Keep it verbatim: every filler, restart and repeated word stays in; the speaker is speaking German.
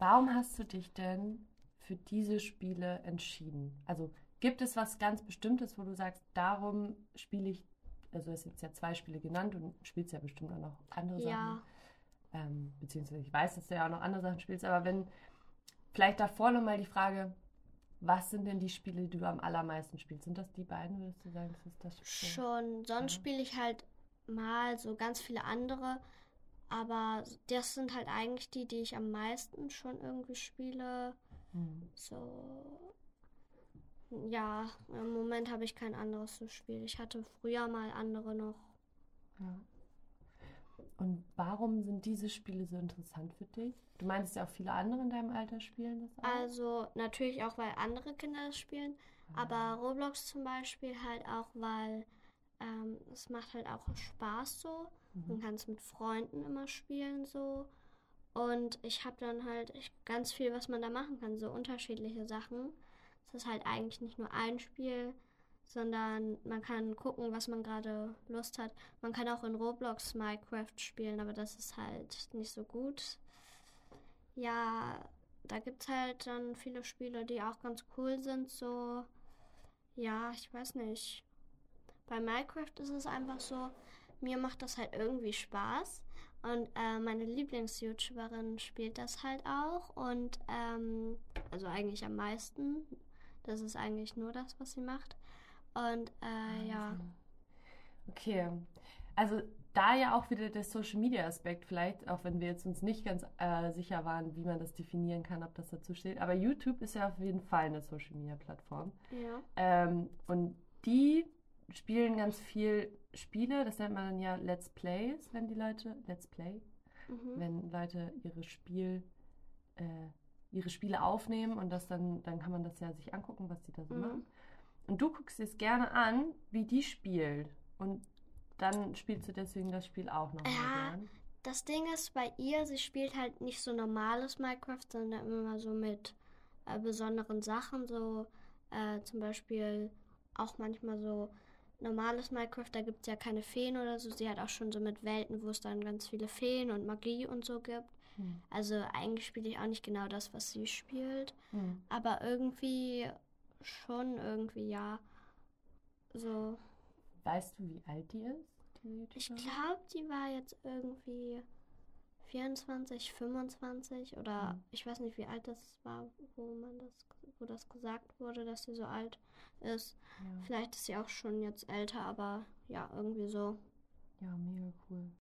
warum hast du dich denn für diese Spiele entschieden? Also gibt es was ganz Bestimmtes, wo du sagst, darum spiele ich, also du hast jetzt ja zwei Spiele genannt und spielst ja bestimmt auch noch andere Sachen, Ja, ähm, beziehungsweise ich weiß, dass du ja auch noch andere Sachen spielst, aber wenn, vielleicht davor nochmal die Frage, was sind denn die Spiele, die du am allermeisten spielst? Sind das die beiden, würdest du sagen, das ist das so? schon. Ja. Sonst spiele ich halt mal so ganz viele andere. Aber das sind halt eigentlich die, die ich am meisten schon irgendwie spiele. Hm. So, ja, im Moment habe ich kein anderes zu spielen. Ich hatte früher mal andere noch. Ja. Und warum sind diese Spiele so interessant für dich? Du meinst ja auch viele andere in deinem Alter spielen das auch? Also natürlich auch, weil andere Kinder das spielen. Aber Roblox zum Beispiel halt auch, weil ähm, es macht halt auch Spaß so. Man Mhm. kann es mit Freunden immer spielen so. Und ich habe dann halt ganz viel, was man da machen kann, so unterschiedliche Sachen. Es ist halt eigentlich nicht nur ein Spiel, sondern man kann gucken, was man gerade Lust hat. Man kann auch in Roblox Minecraft spielen, aber das ist halt nicht so gut. Ja, da gibt es halt dann viele Spiele, die auch ganz cool sind. So, ja, ich weiß nicht. Bei Minecraft ist es einfach so, mir macht das halt irgendwie Spaß. Und äh, meine Lieblings-YouTuberin spielt das halt auch. Und ähm, also eigentlich am meisten. Das ist eigentlich nur das, was sie macht. Und äh, ja. Wahnsinn. Okay, also da ja auch wieder der Social Media Aspekt vielleicht, auch wenn wir jetzt uns nicht ganz äh, sicher waren, wie man das definieren kann, ob das dazu steht. Aber YouTube ist ja auf jeden Fall eine Social Media Plattform. Ja. Ähm, und die spielen ganz viel Spiele, das nennt man dann ja Let's Plays, wenn die Leute, Let's Play, Mhm. wenn Leute ihre Spiel, äh, ihre Spiele aufnehmen und das dann, dann kann man das ja sich angucken, was die da so Mhm. machen. Und du guckst dir es gerne an, wie die spielt. Und dann spielst du deswegen das Spiel auch nochmal Ja, gern. das Ding ist bei ihr, sie spielt halt nicht so normales Minecraft, sondern immer so mit äh, besonderen Sachen, so äh, zum Beispiel auch manchmal so normales Minecraft, da gibt es ja keine Feen oder so. Sie hat auch schon so mit Welten, wo es dann ganz viele Feen und Magie und so gibt. Hm. Also eigentlich spiele ich auch nicht genau das, was sie spielt, Hm. aber irgendwie schon irgendwie ja. So, Weißt du, wie alt die ist, die ich YouTuberin? glaube, die war jetzt irgendwie vierundzwanzig, fünfundzwanzig oder Hm. ich weiß nicht, wie alt das war, wo man das, wo das gesagt wurde, dass sie so alt ist. Ja. Vielleicht ist sie auch schon jetzt älter, aber ja, irgendwie so. Ja, mega cool.